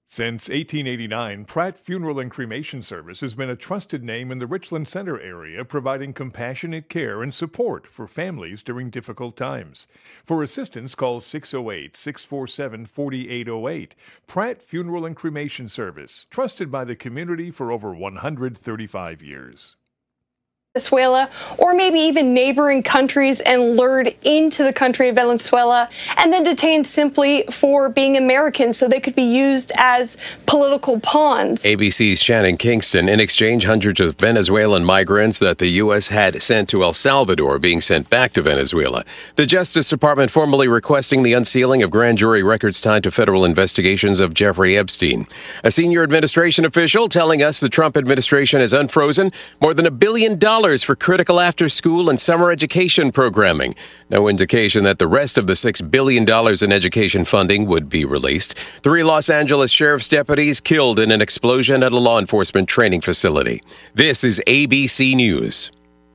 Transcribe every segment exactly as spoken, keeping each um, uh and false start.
Since eighteen eighty-nine, Pratt Funeral and Cremation Service has been a trusted name in the Richland Center area, providing compassionate care and support for families during difficult times. For assistance, call six oh eight, six four seven, four eight oh eight. Pratt Funeral and Cremation Service, trusted by the community for over one hundred thirty-five years. Venezuela, or maybe even neighboring countries, and lured into the country of Venezuela and then detained simply for being Americans so they could be used as political pawns. A B C's Shannon Kingston. In exchange, hundreds of Venezuelan migrants that the U S had sent to El Salvador being sent back to Venezuela. The Justice Department formally requesting the unsealing of grand jury records tied to federal investigations of Jeffrey Epstein. A senior administration official telling us the Trump administration has unfrozen more than a billion dollars for critical after-school and summer education programming. No indication that the rest of the six billion dollars in education funding would be released. Three Los Angeles sheriff's deputies killed in an explosion at a law enforcement training facility. This is A B C News.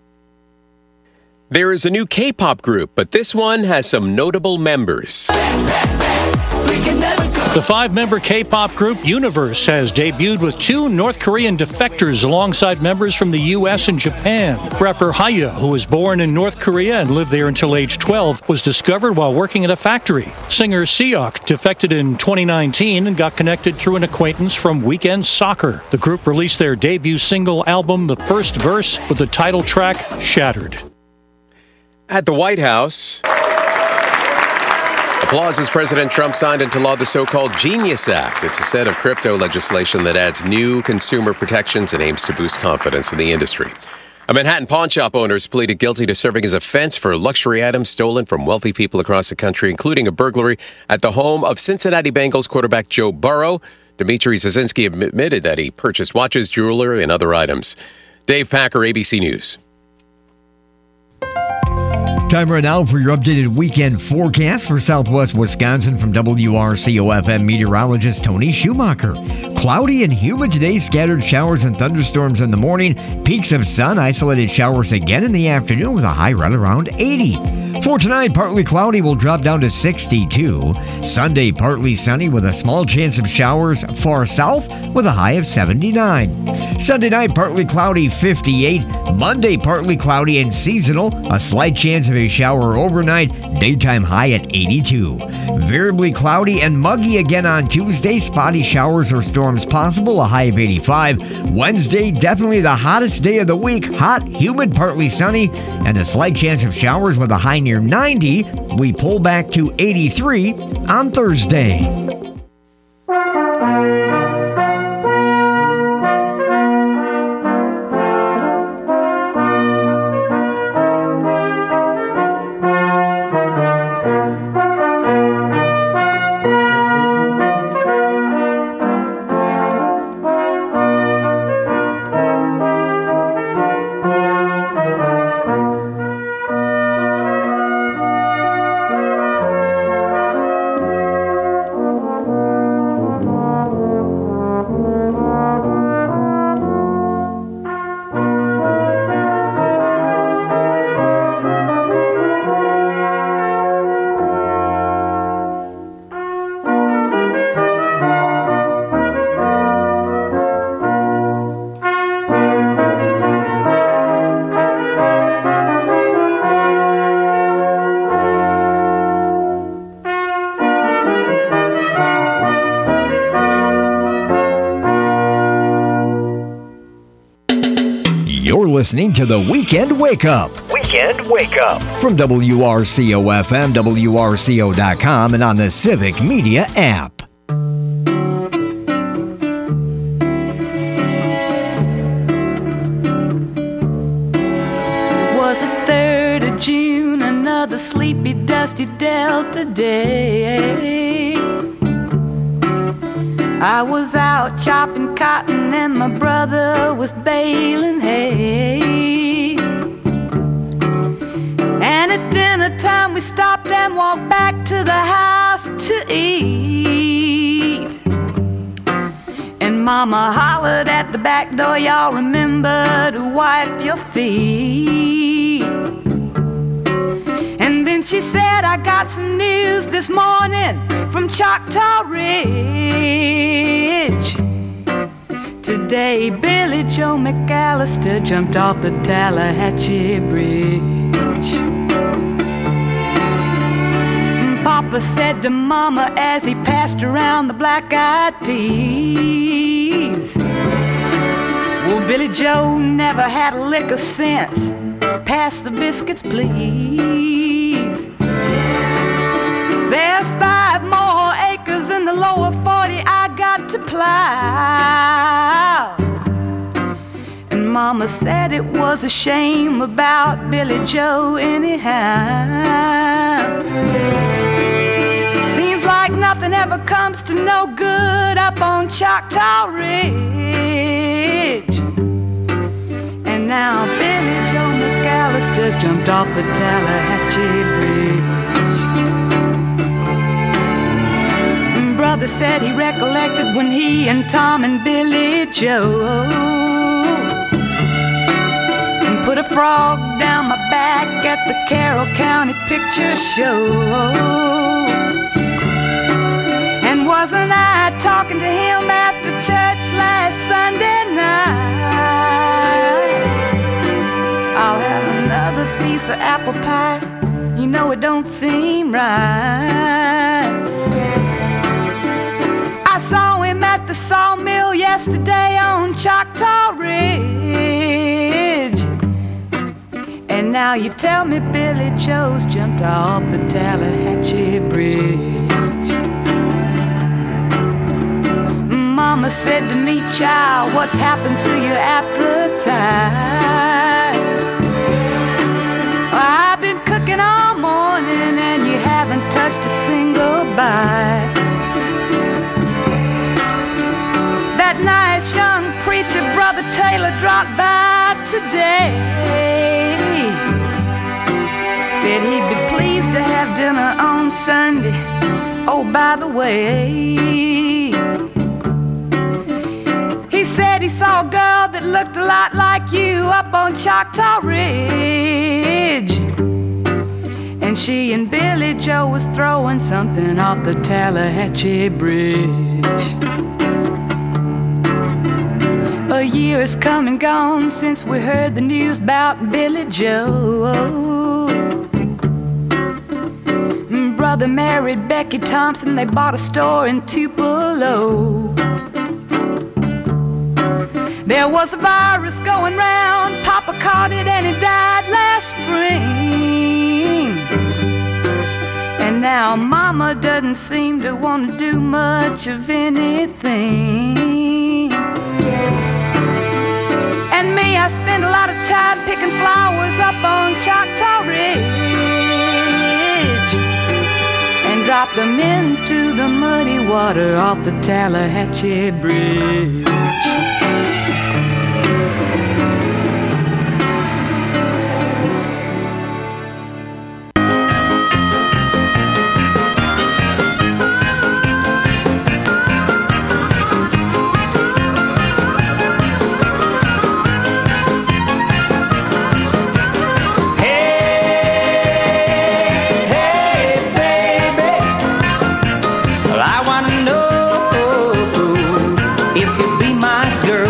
There is a new K-pop group, but this one has some notable members. The five-member K-pop group Universe has debuted with two North Korean defectors alongside members from the U S and Japan. Rapper Haya, who was born in North Korea and lived there until age twelve, was discovered while working at a factory. Singer Seok defected in twenty nineteen and got connected through an acquaintance from Weekend Soccer. The group released their debut single album, The First Verse, with the title track, Shattered. At the White House, applause as President Trump signed into law the so-called Genius Act. It's a set of crypto legislation that adds new consumer protections and aims to boost confidence in the industry. A Manhattan pawn shop owner has pleaded guilty to serving as a fence for luxury items stolen from wealthy people across the country, including a burglary at the home of Cincinnati Bengals quarterback Joe Burrow. Dmitry Zazinski admitted that he purchased watches, jewelry, and other items. Dave Packer, A B C News. Time right now for your updated weekend forecast for Southwest Wisconsin from W R C O F M meteorologist Tony Schumacher. Cloudy and humid today, scattered showers and thunderstorms in the morning, peaks of sun, isolated showers again in the afternoon with a high right around eighty. For tonight, partly cloudy will drop down to sixty-two. Sunday, partly sunny with a small chance of showers far south with a high of seventy-nine. Sunday night, partly cloudy, fifty-eight. Monday, partly cloudy and seasonal, a slight chance of a shower overnight, daytime high at eighty-two. Variably cloudy and muggy again on Tuesday, spotty showers or storms possible, a high of eighty-five. Wednesday, definitely the hottest day of the week, hot, humid, partly sunny, and a slight chance of showers with a high near ninety. We pull back to eighty-three on Thursday. Listening to the Weekend Wake Up. Weekend Wake Up. From W R C O F M, W R C O dot com, and on the Civic Media app. It was the third of June, another sleepy, dusty Delta day. I was out chopping cotton and my brother was baling hay. And at dinner time we stopped and walked back to the house to eat. And Mama hollered at the back door, y'all remember to wipe your feet. And then she said, I got some news this morning from Choctaw Ridge. day Billy Joe McAllister jumped off the Tallahatchie Bridge. Papa said to Mama as he passed around the black-eyed peas, well, Billy Joe never had a lick of sense. Pass the biscuits, please. There's five more acres in the lower forty I got to plow. And Mama said it was a shame about Billy Joe anyhow. Seems like nothing ever comes to no good up on Choctaw Ridge. And now Billy Joe McAllister's jumped off the Tallahatchie Bridge. Brother said he recollected when he and Tom and Billy Joe put a frog down my back at the Carroll County Picture Show. And wasn't I talking to him after church last Sunday night? I'll have another piece of apple pie. You know it don't seem right. I saw him at the sawmill yesterday on Choctaw Ridge. And now you tell me Billy Joe's jumped off the Tallahatchie Bridge. Mama said to me, child, what's happened to your appetite? I've been cooking all morning and you haven't touched a single bite. That nice young preacher, Brother Taylor, dropped by today. Said he'd be pleased to have dinner on Sunday. Oh, by the way, he said he saw a girl that looked a lot like you up on Choctaw Ridge. And she and Billy Joe was throwing something off the Tallahatchie Bridge. A year has come and gone since we heard the news about Billy Joe. Brother married Becky Thompson, they bought a store in Tupelo. There was a virus going round, Papa caught it and he died last spring. And now Mama doesn't seem to want to do much of anything. And me, I spend a lot of time picking flowers up on Choctaw Ridge and drop them into the muddy water off the Tallahatchie Bridge. If you be my girl,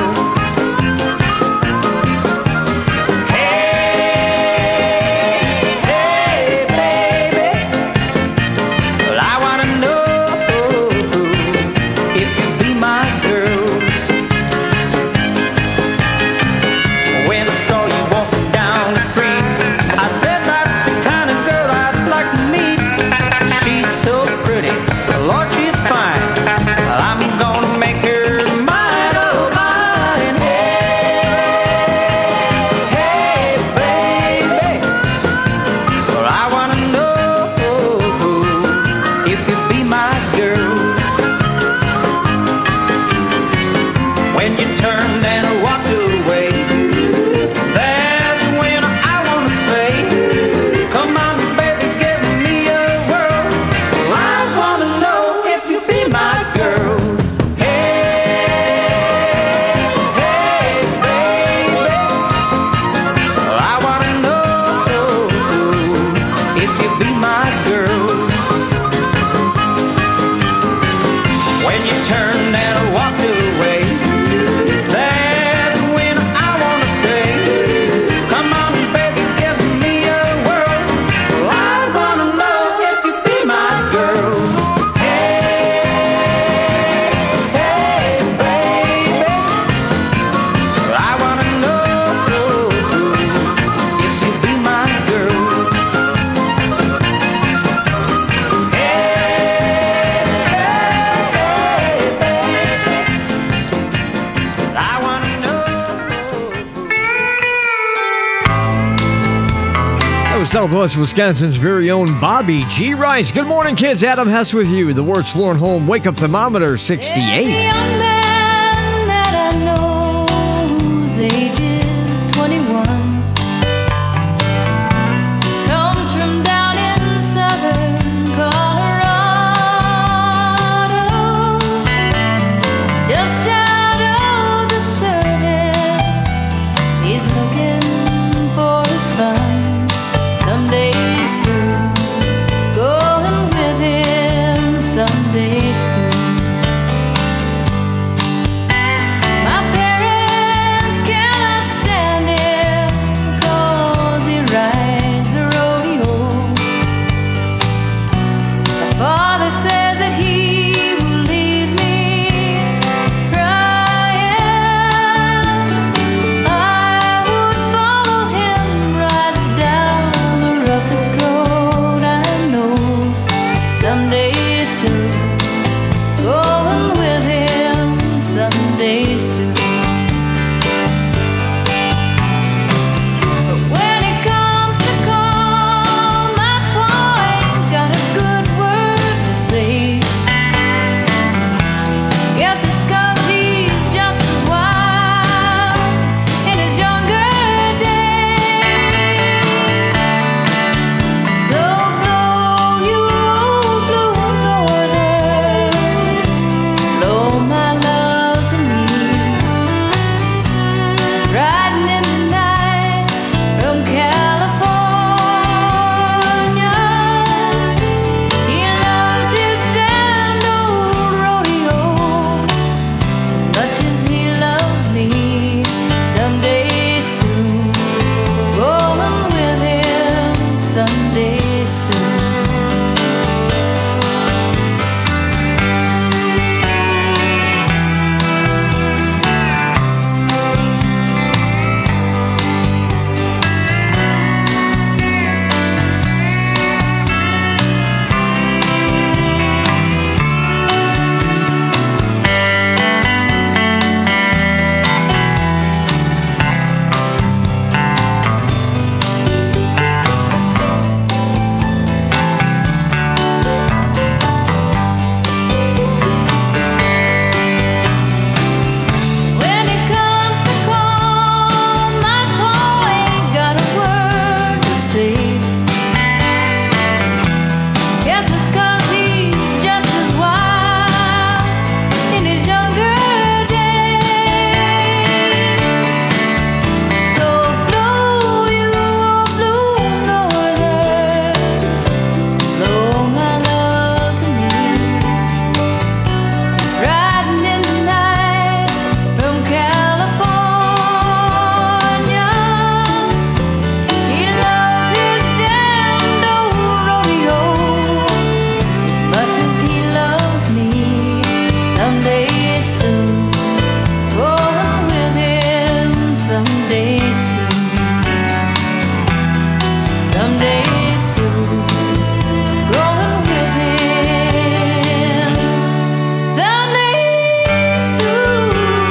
Southwest Wisconsin's very own Bobby G. Rice. Good morning, kids. Adam Hess with you. The Wertz Floor and Home Wake Up Thermometer sixty-eight. Every young man that I know whose age is twenty-one comes from down in southern Colorado, just out of the service. He's looking for his fun. Someday soon, going with him someday soon. My parents cannot stand him 'cause he rides the rodeo. My father says that he will leave me crying. I would follow him right down the roughest road I know. Someday soon, going with him someday soon. But when it comes to call, my boy ain't got a good word to say. Guess it's 'cause he's just as wild in his younger days. So blow, you old blue northern, blow my love to me. He's riding in tonight from California. He loves his damned old rodeo as much as he loves me. Someday soon, going with him someday soon. When it comes to call, my boy ain't got a word to say. Guess it's 'cause he's just as wild in his younger days. So blow, you old blue northern, blow my love to me. He's riding in tonight from California. He loves his damned old rodeo as much as he loves me. Someday soon, going with him someday soon. Someday soon, going with him someday soon.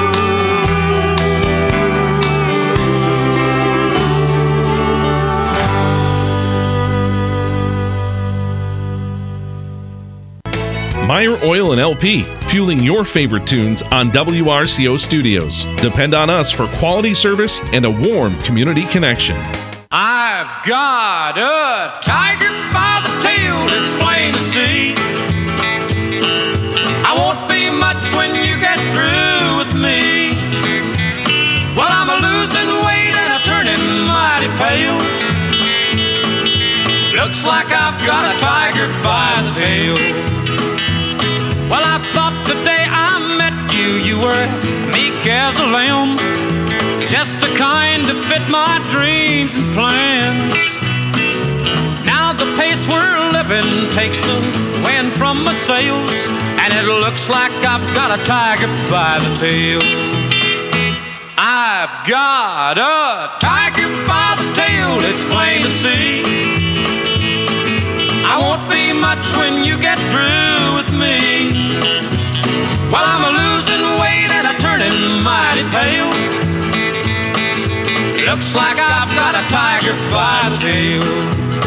Meyer Oil and L P, fueling your favorite tunes on W R C O Studios. Depend on us for quality service and a warm community connection. I've got a tiger by the tail, it's plain to see. I won't be much when you get through with me. Well, I'm a losing weight and I'm turning mighty pale. Looks like I've got a tiger by the tail. Well, I thought the day I met you, you were meek as a lamb, just the kind to fit my dreams and plans. Now the pace we're living takes the wind from my sails, and it looks like I've got a tiger by the tail. I've got a tiger by the tail, it's plain to see. I won't be much when you get through with me. Well, I'm a losing weight and I'm turning mighty pale. Looks like I've got a tiger by the tail.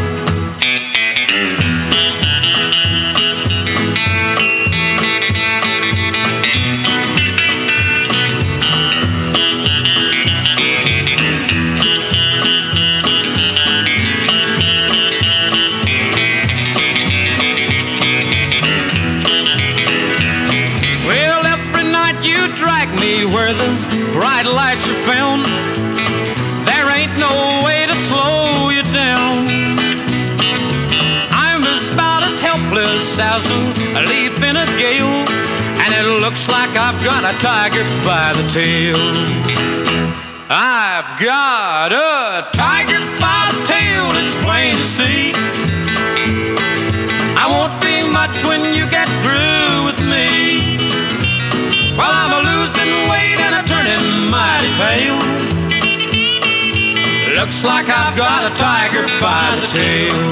me where the bright lights are found. There ain't no way to slow you down. I'm as about as helpless as a leaf in a gale, and it looks like I've got a tiger by the tail. I've got a tiger by the tail, it's plain to see. I won't be much when you get through with me. Well, I'm a losing weight and a turning mighty pale. Looks like I've got a tiger by the tail.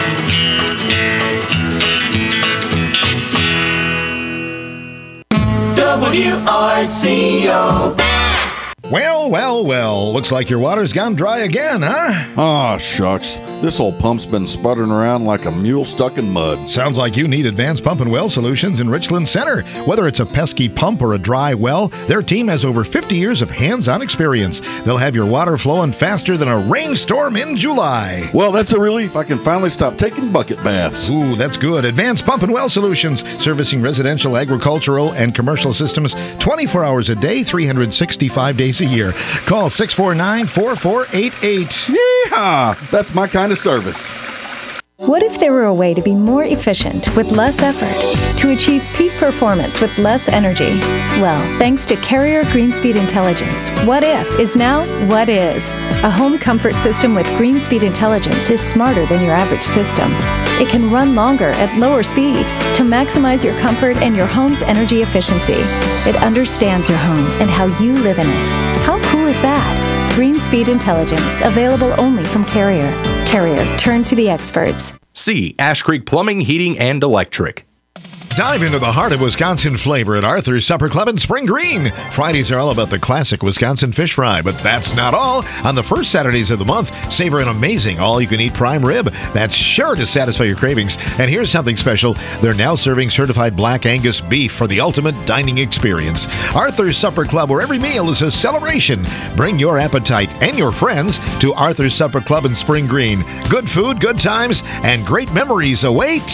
W R C O. Well, well, well. Looks like your water's gone dry again, huh? Aw, shucks. This old pump's been sputtering around like a mule stuck in mud. Sounds like you need Advanced Pump and Well Solutions in Richland Center. Whether it's a pesky pump or a dry well, their team has over fifty years of hands-on experience. They'll have your water flowing faster than a rainstorm in July. Well, that's a relief. I can finally stop taking bucket baths. Ooh, that's good. Advanced Pump and Well Solutions, servicing residential, agricultural, and commercial systems twenty-four hours a day, three hundred sixty-five days a year. Call six four nine, four four eight eight. Yeehaw! That's my kind of service. What if there were a way to be more efficient with less effort, to achieve peak performance with less energy? Well, thanks to Carrier Greenspeed Intelligence, What If is now What Is. A home comfort system with Greenspeed Intelligence is smarter than your average system. It can run longer at lower speeds to maximize your comfort and your home's energy efficiency. It understands your home and how you live in it. How cool is that? Greenspeed Intelligence, available only from Carrier. Carrier, turn to the experts. C. Ash Creek Plumbing, Heating, and Electric. Dive into the heart of Wisconsin flavor at Arthur's Supper Club in Spring Green. Fridays are all about the classic Wisconsin fish fry, but that's not all. On the first Saturdays of the month, savor an amazing all-you-can-eat prime rib that's sure to satisfy your cravings. And here's something special. They're now serving certified Black Angus beef for the ultimate dining experience. Arthur's Supper Club, where every meal is a celebration. Bring your appetite and your friends to Arthur's Supper Club in Spring Green. Good food, good times, and great memories await.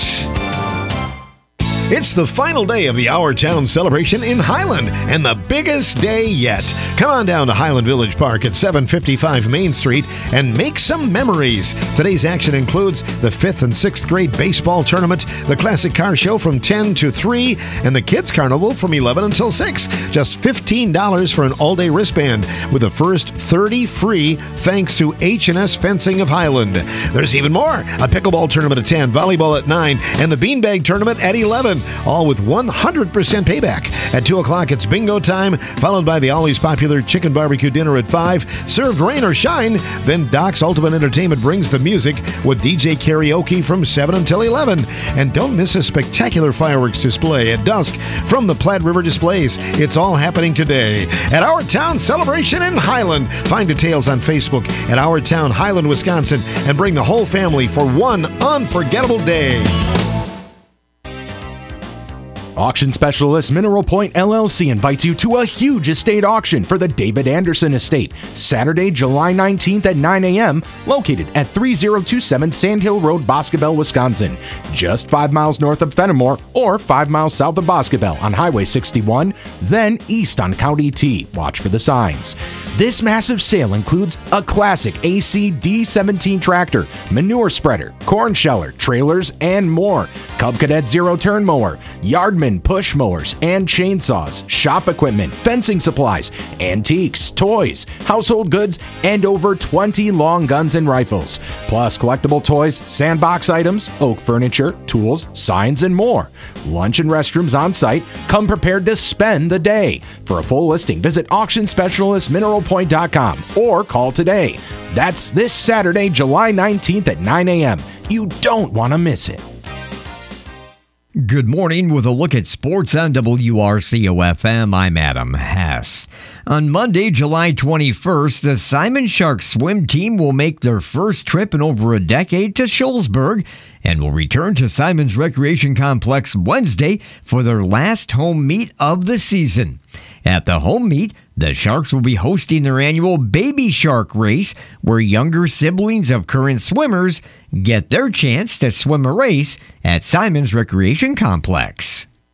It's the final day of the Our Town celebration in Highland, and the biggest day yet. Come on down to Highland Village Park at seven fifty-five Main Street and make some memories. Today's action includes the fifth and sixth grade baseball tournament, the classic car show from ten to three, and the kids carnival from eleven until six. Just fifteen dollars for an all-day wristband, with the first thirty free thanks to H and S Fencing of Highland. There's even more. A pickleball tournament at ten, volleyball at nine, and the beanbag tournament at eleven. All with one hundred percent payback. At two o'clock, it's bingo time, followed by the always popular chicken barbecue dinner at five. Served rain or shine, then Doc's Ultimate Entertainment brings the music with D J karaoke from seven until eleven. And don't miss a spectacular fireworks display at dusk from the Platte River Displays. It's all happening today at Our Town Celebration in Highland. Find details on Facebook at Our Town Highland, Wisconsin, and bring the whole family for one unforgettable day. Auction specialist Mineral Point L L C invites you to a huge estate auction for the David Anderson Estate, Saturday, July nineteenth at nine a.m., located at three oh two seven Sandhill Road, Boscobel, Wisconsin, just five miles north of Fenimore or five miles south of Boscobel on Highway sixty-one, then east on County T. Watch for the signs. This massive sale includes a classic A C D seventeen tractor, manure spreader, corn sheller, trailers, and more. Cub Cadet zero-turn mower, Yardman push mowers and chainsaws, shop equipment, fencing supplies, antiques, toys, household goods, and over twenty long guns and rifles. Plus collectible toys, sandbox items, oak furniture, tools, signs, and more. Lunch and restrooms on site. Come prepared to spend the day. For a full listing, visit auction specialist mineral point dot com or call today. That's this Saturday, July nineteenth at nine a.m. You don't want to miss it. Good morning with a look at sports on W R C O F M. I'm Adam Hess. On Monday, July twenty-first, the Simon Sharks swim team will make their first trip in over a decade to Shullsburg and will return to Simon's Recreation Complex Wednesday for their last home meet of the season. At the home meet, the Sharks will be hosting their annual Baby Shark race, where younger siblings of current swimmers get their chance to swim a race at Simon's Recreation Complex.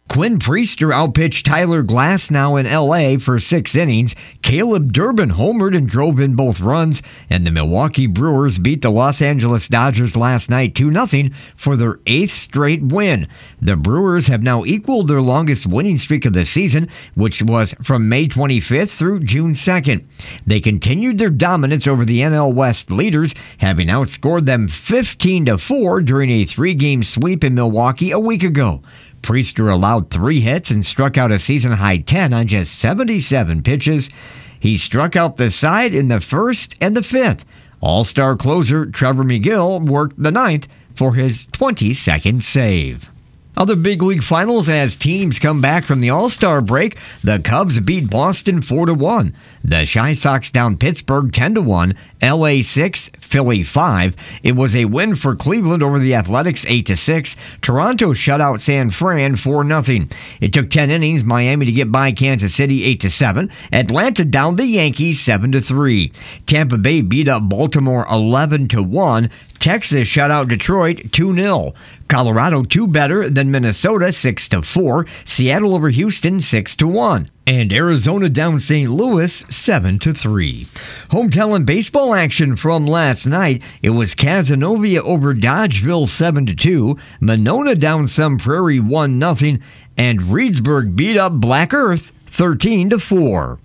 Quinn Priester outpitched Tyler Glasnow in L A for six innings. Caleb Durbin homered and drove in both runs. And the Milwaukee Brewers beat the Los Angeles Dodgers last night two nothing for their eighth straight win. The Brewers have now equaled their longest winning streak of the season, which was from May twenty-fifth through June second. They continued their dominance over the N L West leaders, having outscored them fifteen to four during a three-game sweep in Milwaukee a week ago. Priester allowed three hits and struck out a season-high ten on just seventy-seven pitches. He struck out the side in the first and the fifth. All-star closer Trevor McGill worked the ninth for his twenty-second save. Other big league finals as teams come back from the All-Star break. The Cubs beat Boston four to one. The Chi Sox down Pittsburgh ten to one. L A six, Philly five. It was a win for Cleveland over the Athletics eight to six. Toronto shut out San Fran four nothing. It took ten innings Miami to get by Kansas City eight to seven. Atlanta down the Yankees seven to three. Tampa Bay beat up Baltimore eleven to one. Texas shut out Detroit two nil. Colorado two better than Minnesota six to four. Seattle over Houston six to one. And Arizona down Saint Louis seven to three. Hometown baseball action from last night. It was Cazenovia over Dodgeville seven to two. Monona down Sun Prairie one nothing. And Reedsburg beat up Black Earth thirteen to four.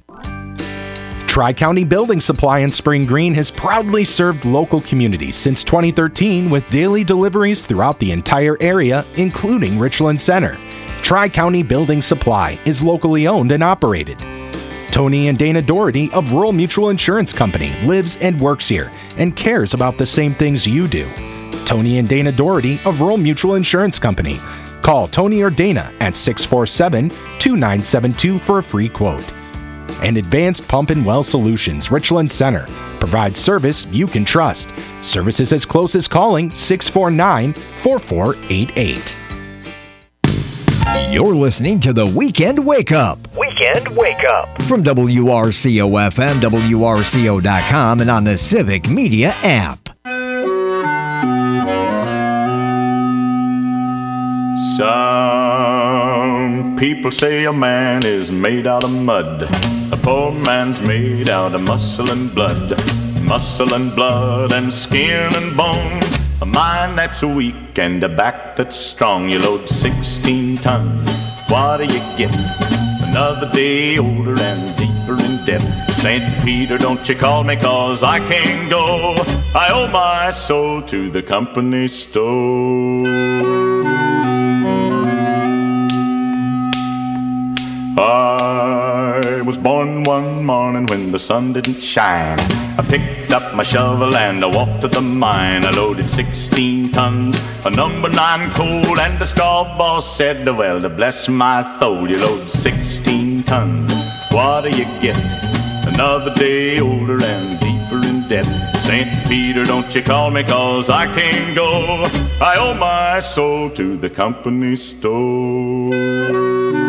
Tri-County Building Supply in Spring Green has proudly served local communities since twenty thirteen with daily deliveries throughout the entire area, including Richland Center. Tri-County Building Supply is locally owned and operated. Tony and Dana Doherty of Rural Mutual Insurance Company lives and works here and cares about the same things you do. Tony and Dana Doherty of Rural Mutual Insurance Company. Call Tony or Dana at six four seven, two nine seven two for a free quote. And Advanced Pump and Well Solutions, Richland Center, provides service you can trust. Services as close as calling six four nine, four four eight eight. You're listening to the Weekend Wake Up. Weekend Wake Up. From W R C O F M, W R C O dot com, and on the Civic Media app. Some people say a man is made out of mud. A poor man's made out of muscle and blood. Muscle and blood and skin and bones. A mind that's weak and a back that's strong. You load sixteen tons. What do you get? Another day older and deeper in debt. Saint Peter, don't you call me, cause I can't go. I owe my soul to the company store. I was born one morning when the sun didn't shine. I picked up my shovel and I walked to the mine. I loaded sixteen tons of number nine coal, and the straw boss said, well, to bless my soul, you load sixteen tons. What do you get? Another day older and deeper in debt. Saint Peter, don't you call me, cause I can't go. I owe my soul to the company store.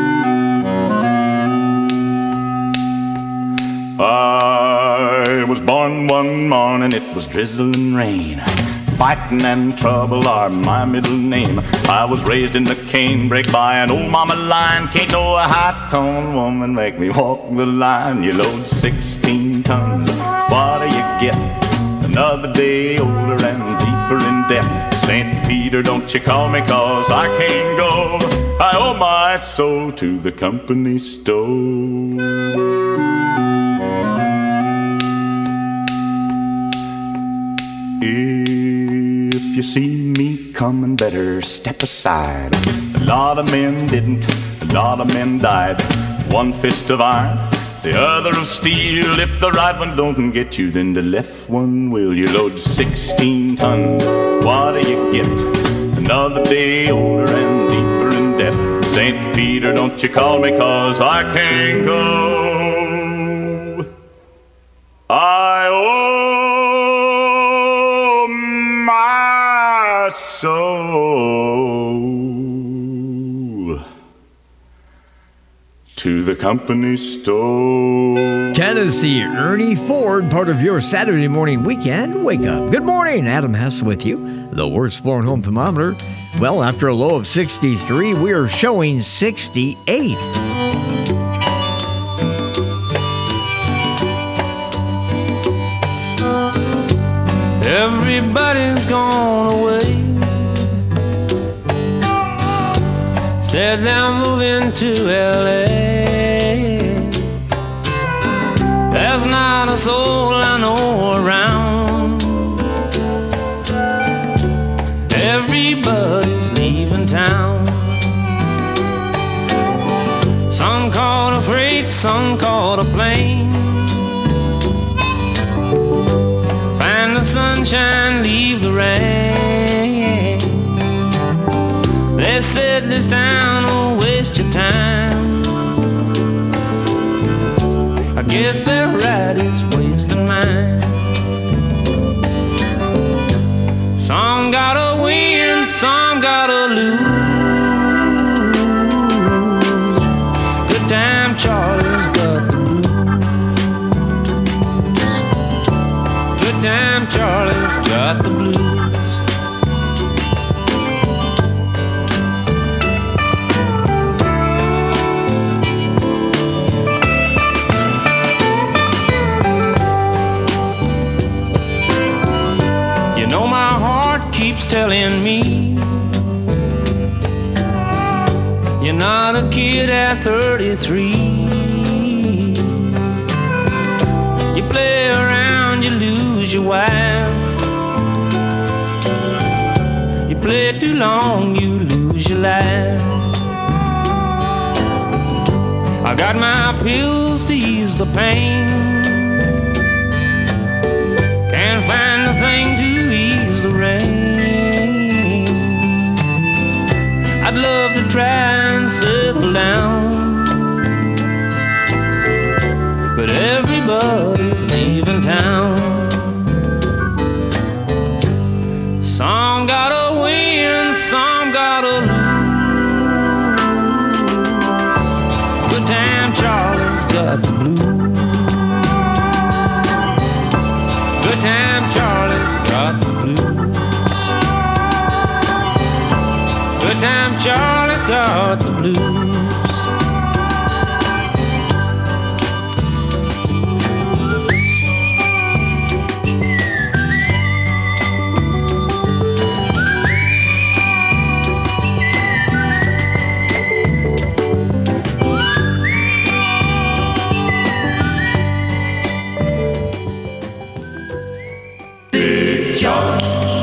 I was born one morning, it was drizzling rain. Fighting and trouble are my middle name. I was raised in the canebrake by an old mama lion. Can't no high-toned woman make me walk the line. You load sixteen tons, what do you get? Another day older and deeper in debt. Saint Peter, don't you call me, cause I can't go. I owe my soul to the company store. If you see me coming, better step aside. A lot of men didn't, a lot of men died. One fist of iron, the other of steel. If the right one don't get you, then the left one will. You load sixteen tons, what do you get? Another day older and deeper in debt. Saint Peter, don't you call me, cause I can't go. I owe my soul to to the company store. Tennessee Ernie Ford, part of your Saturday morning weekend wake up. Good morning, Adam Hess with you. The worst floor and home thermometer. Well, after a low of sixty-three, we are showing sixty-eight. Everybody's gone away. Said they're moving to L A. There's not a soul I know around. Everybody's leaving town. Some caught a freight, some caught a plane. Find the sunshine, leave the rain. They said this town will waste your time. I guess they're right, it's wasting mine. Some gotta win, some gotta lose. Good time Charlie's got the blues. Good time Charlie's got the blues. Keeps telling me you're not a kid at thirty-three. You play around, you lose your wife. You play too long, you lose your life. I got my pills to ease the pain. Can't find a thing to ease the rain. I'd love to try and settle down, but everybody's leaving town. Some gotta win, some gotta lose. Good time Charlie's got the blues. Good time Charlie's got the blues. Good time Charlie's got the blues. Big John,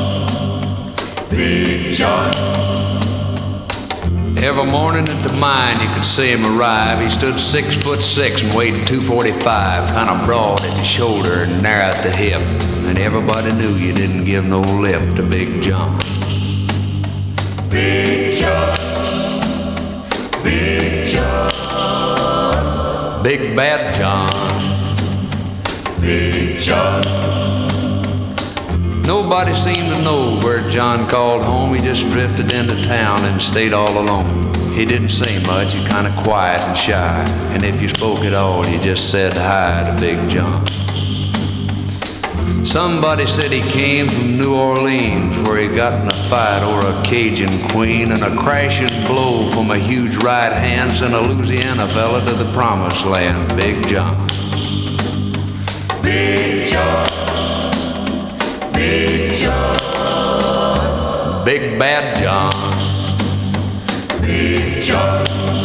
Big John. Every morning at the mine you could see him arrive. He stood six foot six and weighed two forty-five, kind of broad at the shoulder and narrow at the hip. And everybody knew you didn't give no lip to Big John. Big John, Big John, Big Bad John, Big John. Nobody seemed to know where John called home. He just drifted into town and stayed all alone. He didn't say much, he kind of quiet and shy. And if you spoke at all, you just said hi to Big John. Somebody said he came from New Orleans, where he got in a fight over a Cajun queen, and a crashing blow from a huge right hand sent a Louisiana fella to the promised land. Big John. Big John, Big John, Big Bad John, Big John.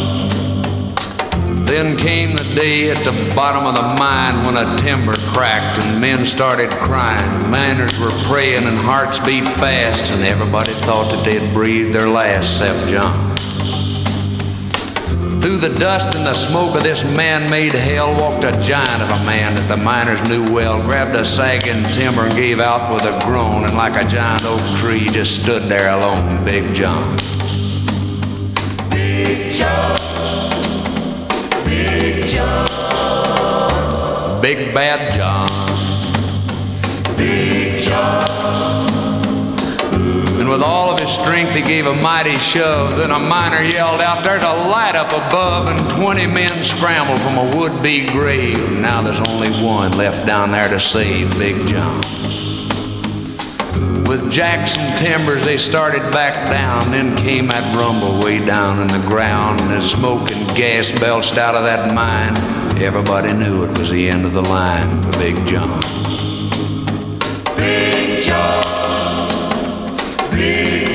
Then came the day at the bottom of the mine when a timber cracked and men started crying. Miners were praying and hearts beat fast, and everybody thought that they'd breathed their last except John. Through the dust and the smoke of this man-made hell walked a giant of a man that the miners knew well, grabbed a sagging timber and gave out with a groan, and like a giant oak tree just stood there alone. Big John. Big John, Big John, Big Bad John, Big John. And with all of his strength, he gave a mighty shove. Then a miner yelled out, "There's a light up above," and twenty men scrambled from a would-be grave. Now there's only one left down there to save Big John. With Jackson timbers, they started back down. Then came that rumble way down in the ground, and as smoke and gas belched out of that mine, everybody knew it was the end of the line for Big John. Big John, Big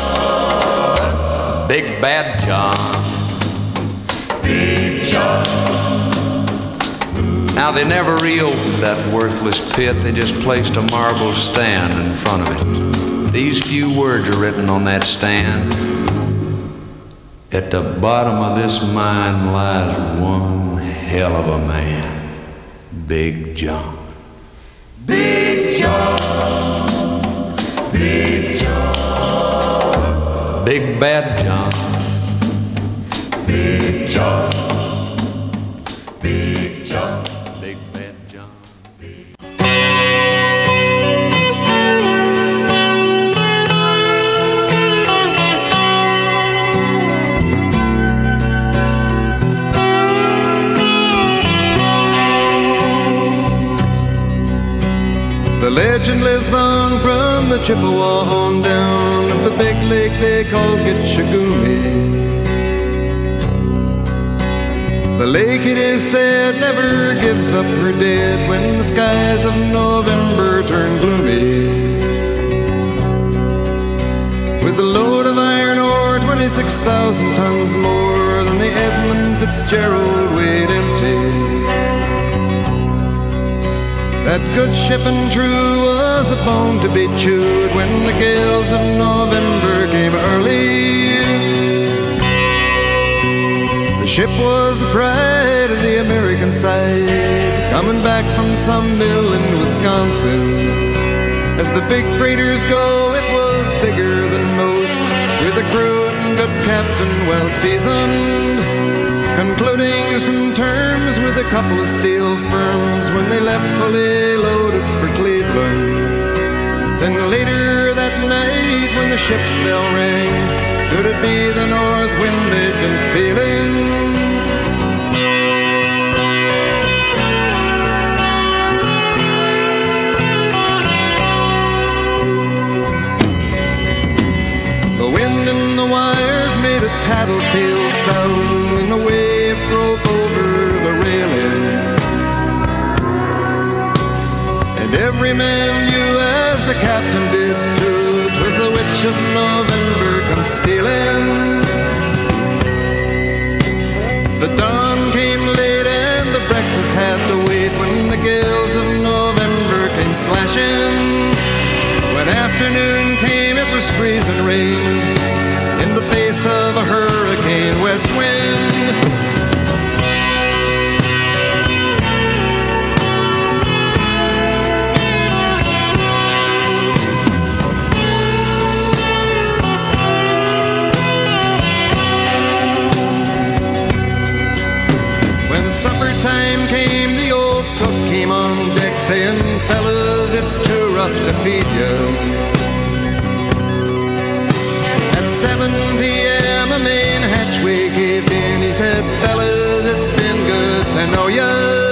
John, Big Bad John, Big John. Now they never reopened that worthless pit. They just placed a marble stand in front of it. These few words are written on that stand. At the bottom of this mine lies one hell of a man, Big John. Big John, Big John, Big Bad John, Big John, Big John. The legend lives on from the Chippewa on down of the big lake they call Gitchagumi. The lake, it is said, never gives up her dead when the skies of November turn gloomy. With a load of iron ore, twenty-six thousand tons more than the Edmund Fitzgerald weighed empty. That good ship and true was a bone to be chewed when the gales of November came early. The ship was the pride of the American side, coming back from some mill in Wisconsin. As the big freighters go, it was bigger than most, with a crew and good captain well seasoned, concluding some terms with a couple of steel firms when they left fully loaded for Cleveland. Then later that night when the ship's bell rang, could it be the north wind they'd been feeling? The wind in the wires made a tattletale sound, and the wave broke over the railing. And every man knew, as the captain did too, 'twas the witch of November come stealing. The dawn came late and the breakfast had to wait when the gales of November came slashing. When afternoon came, it was freezing rain in the face of a hurricane west wind. When supper time came, the old cook came on deck saying, "Fellas, it's too rough to feed you." seven p.m. a main hatchway caved in. He said, "Fellas, it's been good to know ya."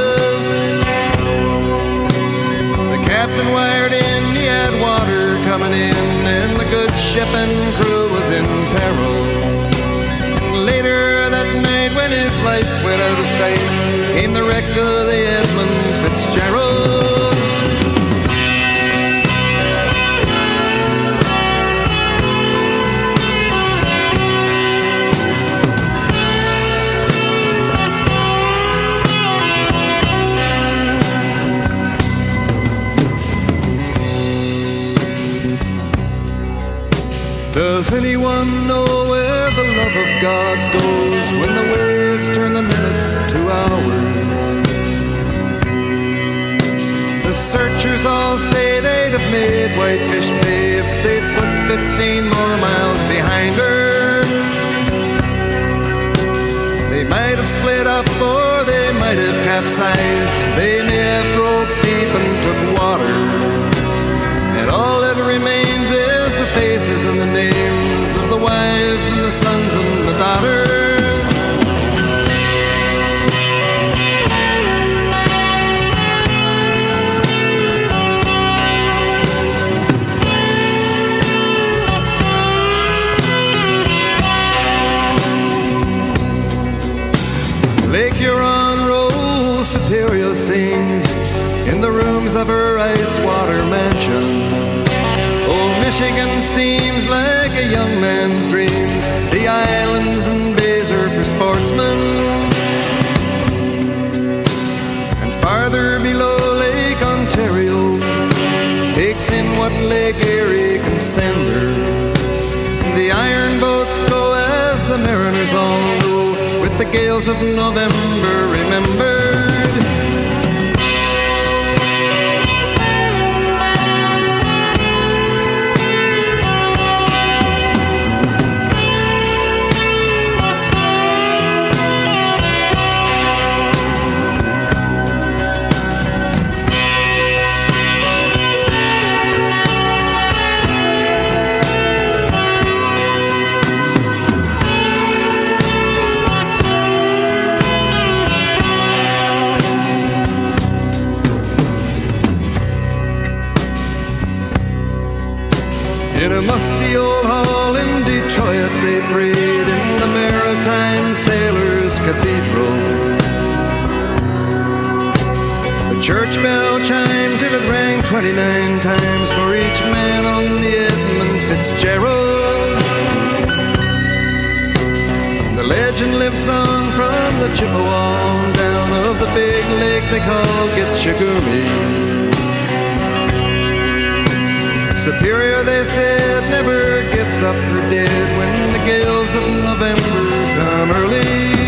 The captain wired in, he had water coming in, and the good ship and crew was in peril. And later that night, when his lights went out of sight, came the wreck of the Edmund Fitzgerald. Does anyone know where the love of God goes when the waves turn the minutes to hours? The searchers all say they'd have made Whitefish Bay if they'd put fifteen more miles behind her. They might have split up or they might have capsized. They may have broke deep and took water. And all that remains is the faces and the sons and the daughters. Lake Huron rolls, Superior sings in the rooms of her ice water mansion. Old Michigan steams like a young man's dreams. The islands and bays are for sportsmen. And farther below, Lake Ontario takes in what Lake Erie can send her. The iron boats go as the mariners all know, with the gales of November remembered. In a musty old hall in Detroit they prayed in the Maritime Sailors Cathedral. The church bell chimed till it rang twenty-nine times for each man on the Edmund Fitzgerald. The legend lives on from the Chippewa down of the big lake they call Gitchagumi. Superior, they said, never gives up her dead when the gales of November come early.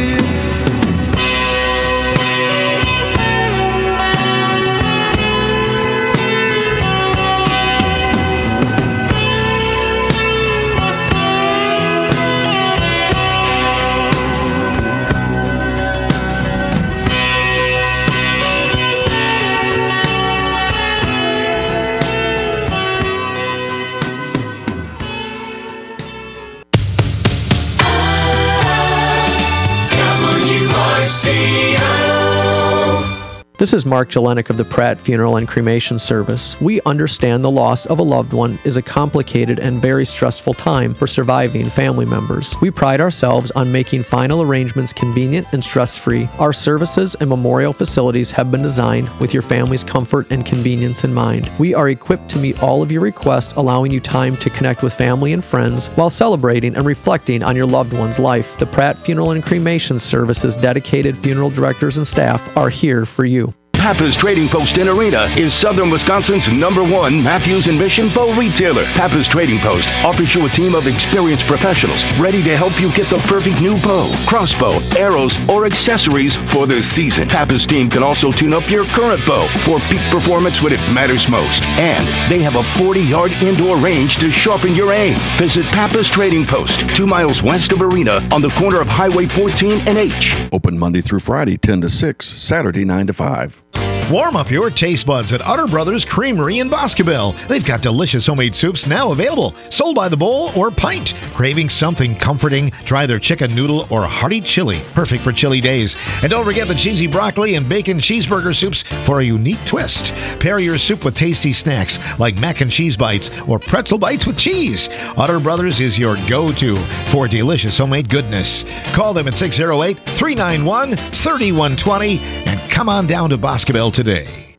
This is Mark Jelenik of the Pratt Funeral and Cremation Service. We understand the loss of a loved one is a complicated and very stressful time for surviving family members. We pride ourselves on making final arrangements convenient and stress-free. Our services and memorial facilities have been designed with your family's comfort and convenience in mind. We are equipped to meet all of your requests, allowing you time to connect with family and friends while celebrating and reflecting on your loved one's life. The Pratt Funeral and Cremation Service's dedicated funeral directors and staff are here for you. Pappas Trading Post in Arena is Southern Wisconsin's number one Matthews and Mission bow retailer. Pappas Trading Post offers you a team of experienced professionals ready to help you get the perfect new bow, crossbow, arrows, or accessories for the season. Pappas team can also tune up your current bow for peak performance when it matters most. And they have a forty-yard indoor range to sharpen your aim. Visit Pappas Trading Post, two miles west of Arena on the corner of Highway fourteen and H. Open Monday through Friday, ten to six, Saturday, nine to five. Warm up your taste buds at Utter Brothers Creamery in Boscobel. They've got delicious homemade soups now available, sold by the bowl or pint. Craving something comforting? Try their chicken noodle or hearty chili, perfect for chilly days. And don't forget the cheesy broccoli and bacon cheeseburger soups for a unique twist. Pair your soup with tasty snacks like mac and cheese bites or pretzel bites with cheese. Utter Brothers is your go-to for delicious homemade goodness. Call them at six oh eight, three nine one, three one two zero and come on down to Boscobel today.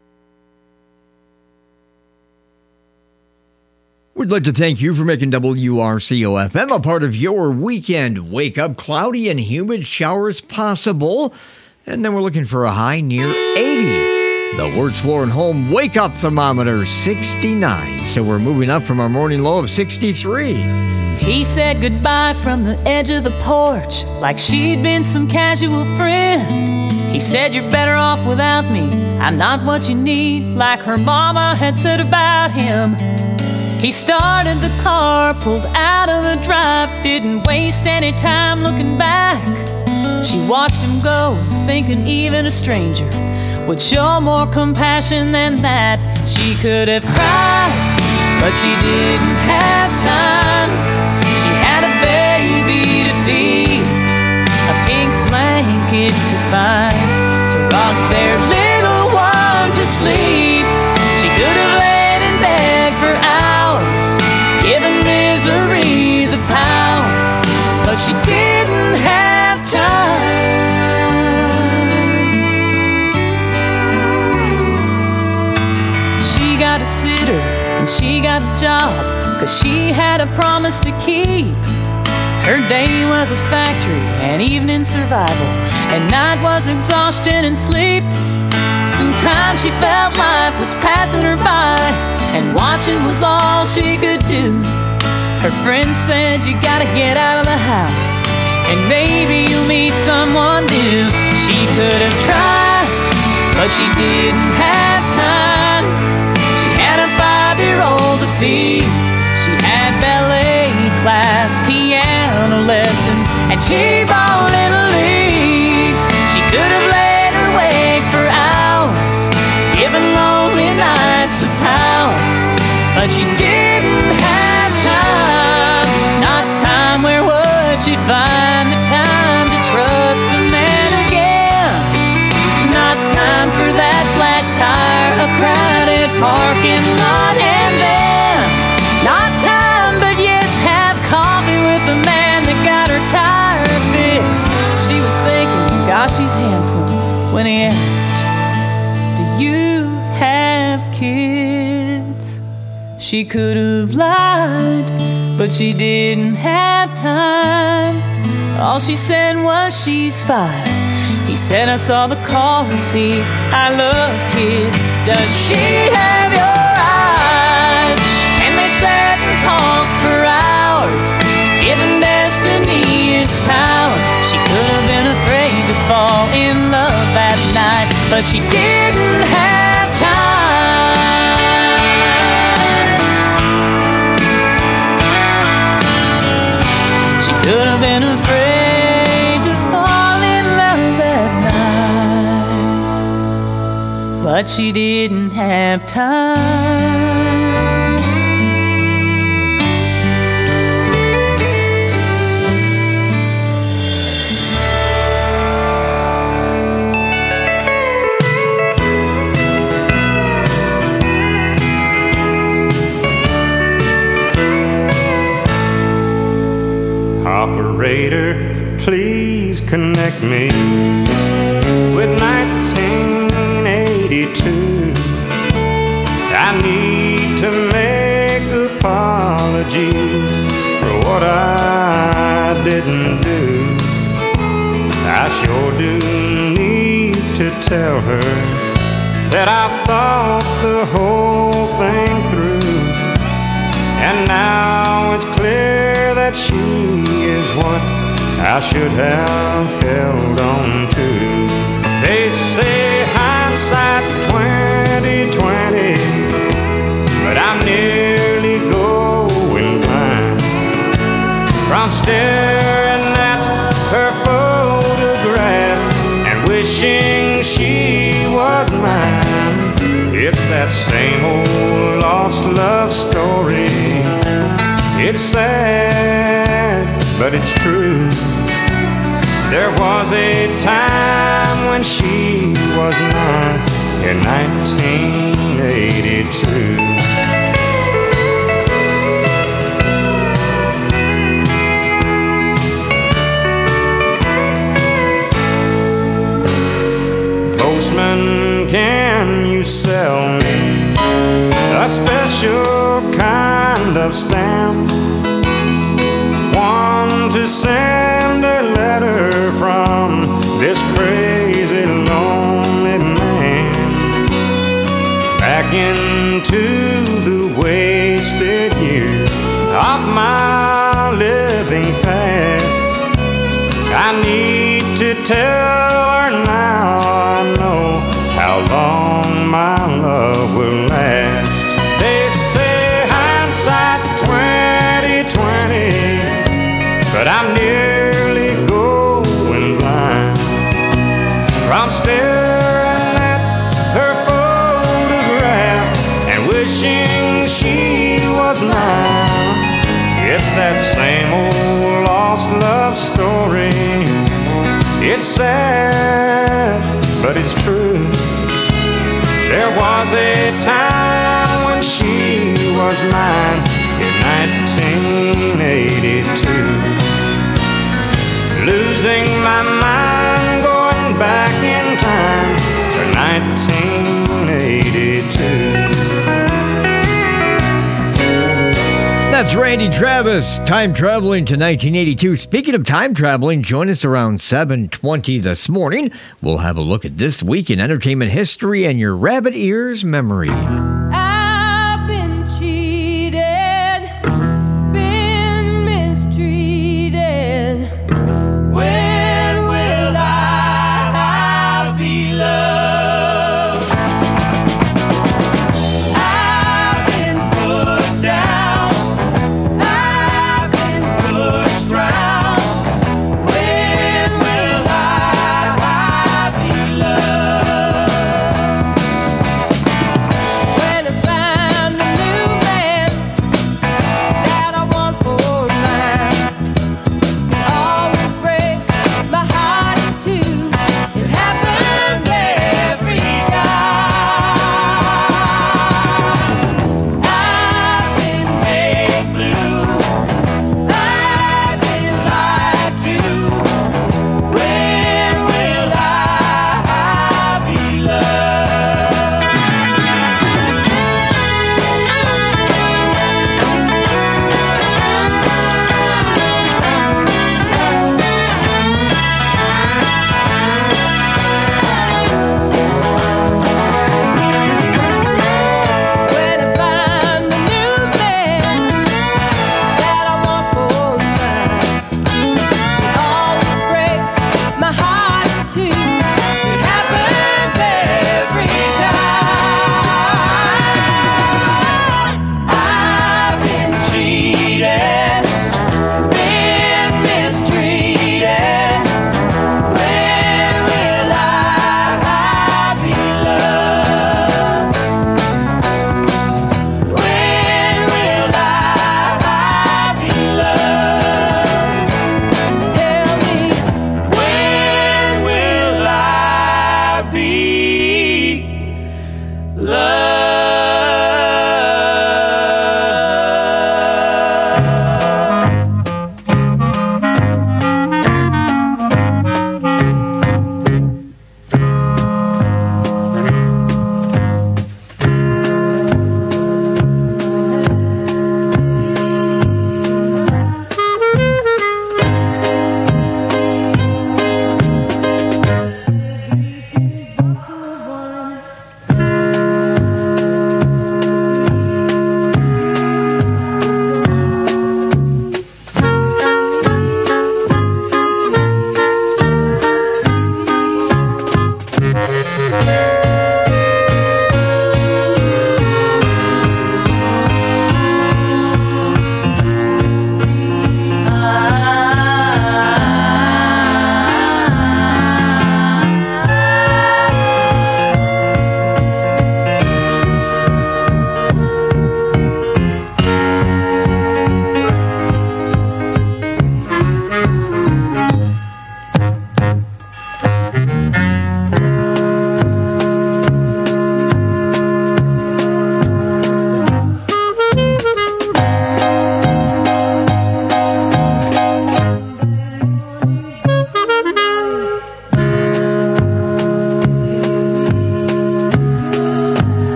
We'd like to thank you for making W R C O F M a part of your weekend. Wake up, cloudy and humid showers possible. And then we're looking for a high near eighty. The Wirtz Floor and Home wake up thermometer sixty-nine. So we're moving up from our morning low of sixty-three. He said goodbye from the edge of the porch, like she'd been some casual friend. He said, you're better off without me, I'm not what you need, like her mama had said about him. He started the car, pulled out of the drive, didn't waste any time looking back. She watched him go, thinking even a stranger would show more compassion than that. She could have cried, but she didn't have time. She had a baby feet, a pink blanket to find, to rock their little one to sleep. She could have laid in bed for hours, given misery the power, but she didn't have time. She got a sitter and she got a job, 'cause she had a promise to keep. Her day was a factory and evening survival, and night was exhaustion and sleep. Sometimes she felt life was passing her by, and watching was all she could do. Her friend said, you gotta get out of the house, and maybe you'll meet someone new. She could have tried, but she didn't have time. She had a five-year-old to feed. She had ballet class, piano lessons, and T-ball in a league. She could have laid her awake for hours, given lonely nights the power, but she didn't have time. Not time. Where would she find the time to trust a man again? Not time for that flat tire, a crowded parking lot, and then not time, but yes, have coffee with the man that got her tire fixed. She was thinking, gosh, she's handsome, when he asked, do you have kids? She could have lied, but she didn't have time. All she said was she's five. He said, I saw the car receipt. I love kids. Does she have your eyes? And they sat and talked for hours, giving destiny its power. She could have been afraid to fall in love that night, but she didn't have time. She could have been afraid to fall in love that night, but she didn't have time. Operator, please connect me with nineteen eighty-two. I need to make apologies for what I didn't do. I sure do need to tell her that I thought the whole thing through, and now it's clear that she is what I should have held on to. They say hindsight's twenty twenty, but I'm nearly going blind from staring at her photograph and wishing she was mine. It's that same old lost love story. It's sad, but it's true. There was a time when she was mine in nineteen eighty-two. Postman, can you sell me a special kind of stamp? One to send a letter from this crazy lonely man back into the wasted years of my living past. I need to tell her now I know how long my love will last. They say hindsight's twenty twenty, but I'm nearly going blind from staring at her photograph and wishing she was mine. It's that same old lost love story. story. It's sad, but it's true. There was a time when she was mine in nineteen eighty-two. Losing my mind, going back in time to nineteen eighty-two. That's Randy Travis, time traveling to nineteen eighty-two. Speaking of time traveling, join us around seven twenty this morning. We'll have a look at this week in entertainment history and your rabbit ears memory. I've been cheated, been mistreated. When will I be loved? I've been pushed down, I've been pushed round. When will I be loved? When I find a new man that I want for mine, it always breaks my heart in two. It happens every time. I've been made blue, I've been lied to. When will I be loved? When I find a new man that I want for mine, it always breaks my heart in two. It happens every time. I've been cheated, been mistreated. When will I be loved? When will I be loved? Tell me, when will I be loved?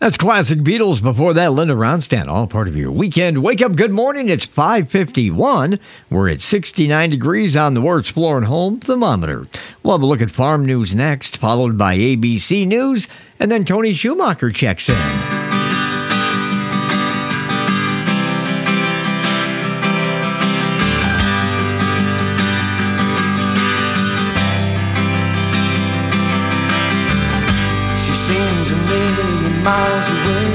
That's classic Beatles. Before that, Linda Ronstadt, all part of your weekend. Wake up, good morning. It's five fifty-one. We're at sixty-nine degrees on the Works Floor and Home thermometer. We'll have a look at farm news next, followed by A B C News, and then Tony Schumacher checks in. She seems a million miles away.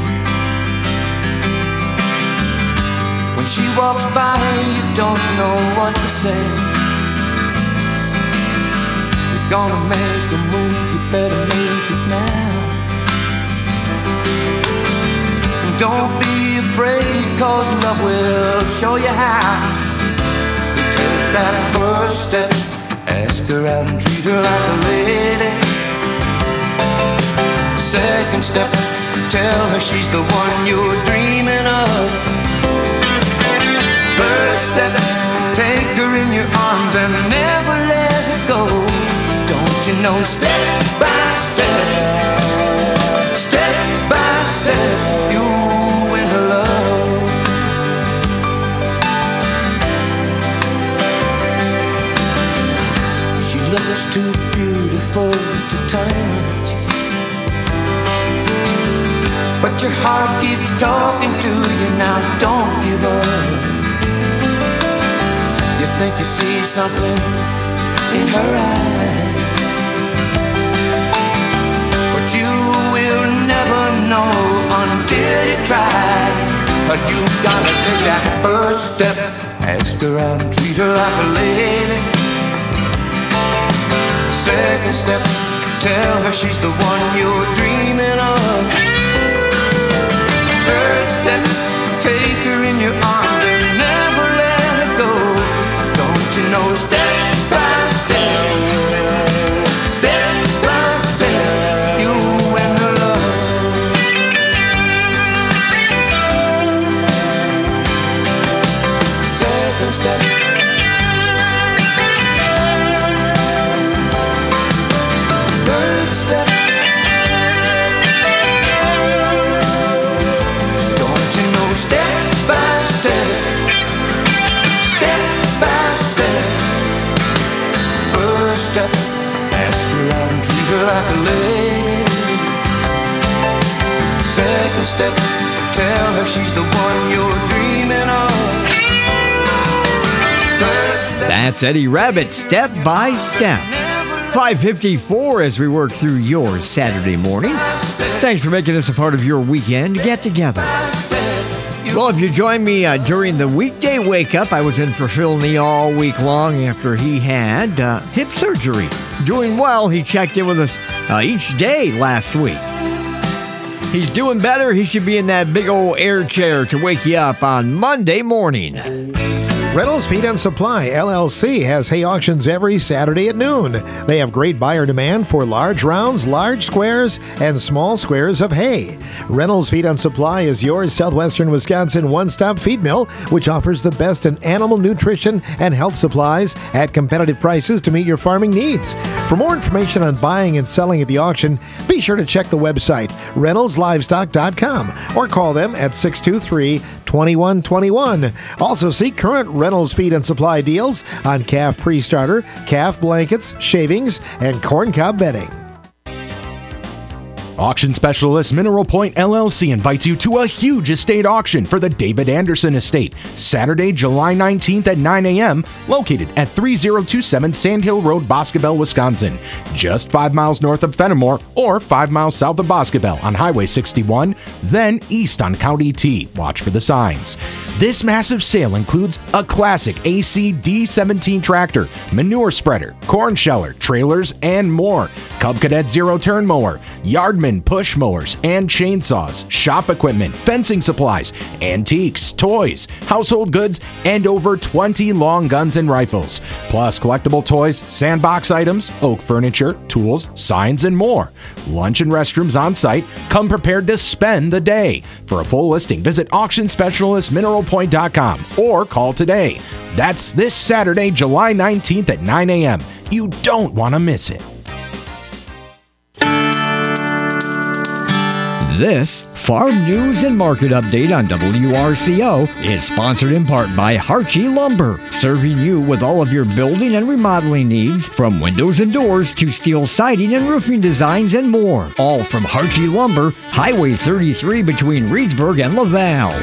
When she walks by, you don't know what to say. You're gonna make a move, you better make it now. And don't be afraid, cause love will show you how. You take that first step, ask her out and treat her like a lady. Second step, tell her she's the one you're dreaming of. Third step, take her in your arms and never let her go. Don't you know, step by step, step by step, you win her love. She looks too beautiful to touch, but your heart keeps talking to you, now don't give up. You think you see something in her eyes, but you will never know until you try. But you gotta take that first step, ask her out and treat her like a lady. Second step, tell her she's the one you're dreaming of. Third step, take her in your arms and never let her go. Don't you know, step by step, step by step, you win her love. Second step, third step, step by step, step by step. First step, ask her out and treat her like a lady. Second step, tell her she's the one you're dreaming of. Third step. That's Eddie Rabbit, Step by Step. five fifty-four as we work through your Saturday morning. Thanks for making us a part of your weekend get-together. Well, if you join me uh, during the weekday wake-up, I was in for Phil Nee all week long after he had uh, hip surgery. Doing well, he checked in with us uh, each day last week. He's doing better. He should be in that big old air chair to wake you up on Monday morning. Reynolds Feed and Supply, L L C, has hay auctions every Saturday at noon. They have great buyer demand for large rounds, large squares, and small squares of hay. Reynolds Feed and Supply is your southwestern Wisconsin one-stop feed mill, which offers the best in animal nutrition and health supplies at competitive prices to meet your farming needs. For more information on buying and selling at the auction, be sure to check the website, reynolds livestock dot com, or call them at six two three, two one two one. Also see current Reynolds Feed and Supply deals on calf pre-starter, calf blankets, shavings, and corncob bedding. Auction specialist Mineral Point L L C invites you to a huge estate auction for the David Anderson Estate, Saturday, July nineteenth at nine a.m., located at three oh two seven Sand Hill Road, Boscobel, Wisconsin, just five miles north of Fenimore or five miles south of Boscobel on Highway sixty-one, then east on County T. Watch for the signs. This massive sale includes a classic A C D seventeen tractor, manure spreader, corn sheller, trailers, and more. Cub Cadet zero-turn mower, Yardman push mowers and chainsaws, shop equipment, fencing supplies, antiques, toys, household goods, and over twenty long guns and rifles. Plus collectible toys, sandbox items, oak furniture, tools, signs, and more. Lunch and restrooms on site. Come prepared to spend the day. For a full listing, visit auction specialist mineral point dot com or call today. That's this Saturday, July nineteenth at nine a.m. You don't want to miss it. This Farm News and Market Update on W R C O is sponsored in part by Harchie Lumber, serving you with all of your building and remodeling needs, from windows and doors to steel siding and roofing designs and more. All from Harchie Lumber, Highway thirty-three between Reedsburg and Laval.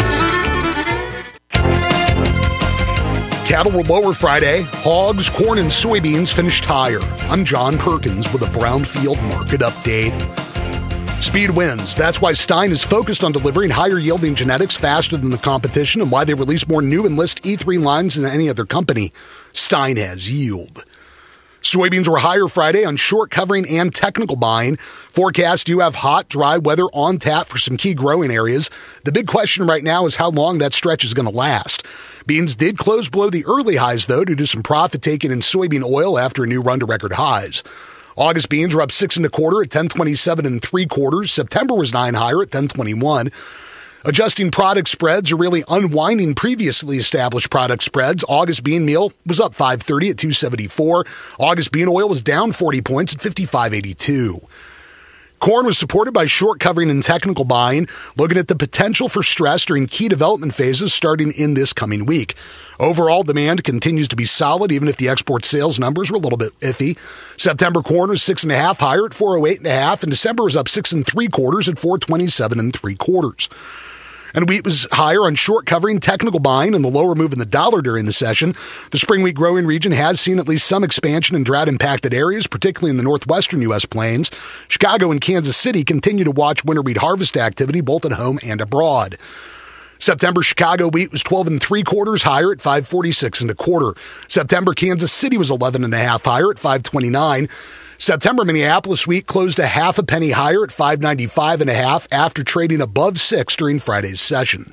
Cattle were lower Friday. Hogs, corn, and soybeans finished higher. I'm John Perkins with a Brownfield Market Update. Speed wins. That's why Stein is focused on delivering higher yielding genetics faster than the competition, and why they release more new Enlist E three lines than any other company. Stein has yield. Soybeans were higher Friday on short covering and technical buying. Forecasts do have hot, dry weather on tap for some key growing areas. The big question right now is how long that stretch is going to last. Beans did close below the early highs, though, due to some profit taken in soybean oil after a new run to record highs. August beans were up six and a quarter at ten twenty-seven and three quarters. September was nine higher at ten twenty-one. Adjusting product spreads are really unwinding previously established product spreads. August bean meal was up five thirty at two seventy-four. August bean oil was down forty points at fifty-five eighty-two. Corn was supported by short covering and technical buying, looking at the potential for stress during key development phases starting in this coming week. Overall demand continues to be solid, even if the export sales numbers were a little bit iffy. September corn was six and a half higher at four oh eight and a half, and December was up six and three quarters at four twenty-seven and three quarters. And wheat was higher on short covering, technical buying, and the lower move in the dollar during the session. The spring wheat growing region has seen at least some expansion in drought-impacted areas, particularly in the northwestern U S plains. Chicago and Kansas City continue to watch winter wheat harvest activity both at home and abroad. September Chicago wheat was twelve and three quarters higher at five forty-six and a quarter. September Kansas City was eleven and a half higher at five twenty-nine. September Minneapolis wheat closed a half a penny higher at five ninety-five and a half after trading above six during Friday's session.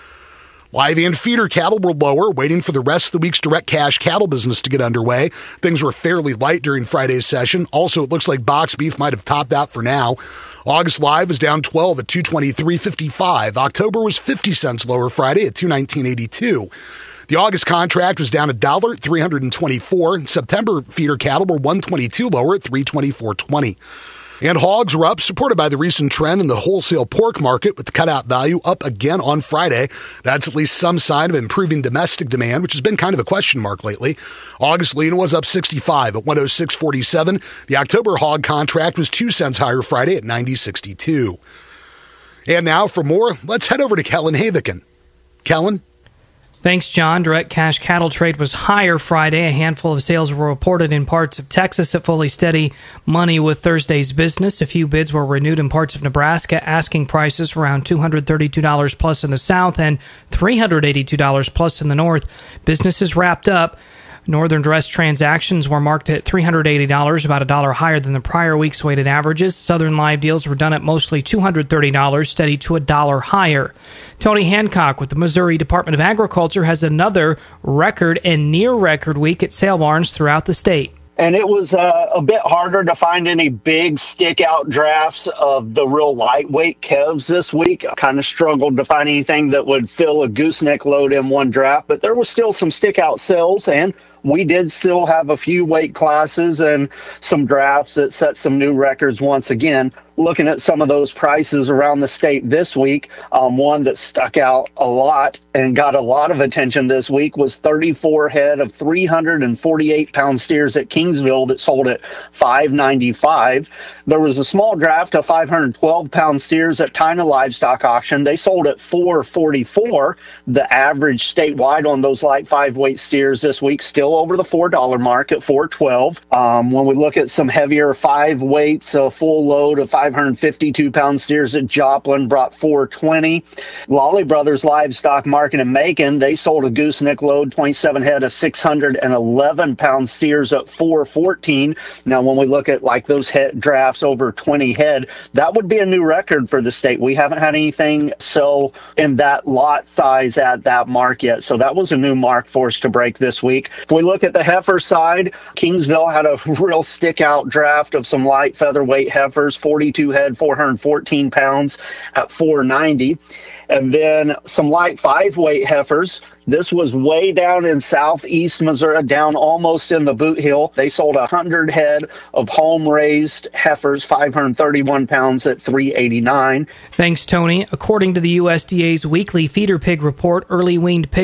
Live and feeder cattle were lower, waiting for the rest of the week's direct cash cattle business to get underway. Things were fairly light during Friday's session. Also, it looks like box beef might have topped out for now. August live was down twelve at two twenty-three fifty-five. October was fifty cents lower Friday at two nineteen eighty-two. The August contract was down a dollar at three twenty-four. September feeder cattle were one twenty-two lower at three twenty-four twenty. And hogs were up, supported by the recent trend in the wholesale pork market, with the cutout value up again on Friday. That's at least some sign of improving domestic demand, which has been kind of a question mark lately. August lean was up sixty-five at one oh six forty-seven. The October hog contract was two cents higher Friday at ninety sixty-two. And now for more, let's head over to Kellen Haviken. Kellen? Thanks, John. Direct cash cattle trade was higher Friday. A handful of sales were reported in parts of Texas at fully steady money with Thursday's business. A few bids were renewed in parts of Nebraska, asking prices around two hundred thirty-two dollars plus in the south and three hundred eighty-two dollars plus in the north. Businesses wrapped up. Northern dress transactions were marked at three hundred eighty dollars, about a dollar higher than the prior week's weighted averages. Southern live deals were done at mostly two hundred thirty dollars, steady to a dollar higher. Tony Hancock with the Missouri Department of Agriculture has another record and near-record week at sale barns throughout the state. And it was uh, a bit harder to find any big stick-out drafts of the real lightweight calves this week. I kind of struggled to find anything that would fill a gooseneck load in one draft, but there was still some stick-out sales, and we did still have a few weight classes and some drafts that set some new records once again. Looking at some of those prices around the state this week, um, one that stuck out a lot and got a lot of attention this week was thirty-four head of three hundred forty-eight pound steers at Kingsville that sold at five ninety-five. There was a small draft of five hundred twelve pound steers at Tina Livestock Auction. They sold at four forty-four. The average statewide on those light five weight steers this week still over the four dollar mark at four twelve. Um, when we look at some heavier five weights, a full load of five hundred fifty-two pound steers at Joplin brought four twenty. Lolly Brothers Livestock Market in Macon, they sold a gooseneck load, twenty-seven head of six hundred eleven pound steers at four fourteen. Now, when we look at like those head drafts over twenty head, that would be a new record for the state. We haven't had anything sell in that lot size at that mark yet. So that was a new mark for us to break this week. If we look at the heifer side, Kingsville had a real stick-out draft of some light featherweight heifers, forty-two head, four hundred fourteen pounds at four ninety. And then some light five-weight heifers. This was way down in southeast Missouri, down almost in the Boot Hill. They sold one hundred head of home-raised heifers, five hundred thirty-one pounds at three eighty-nine. Thanks, Tony. According to the U S D A's weekly feeder pig report, early weaned pig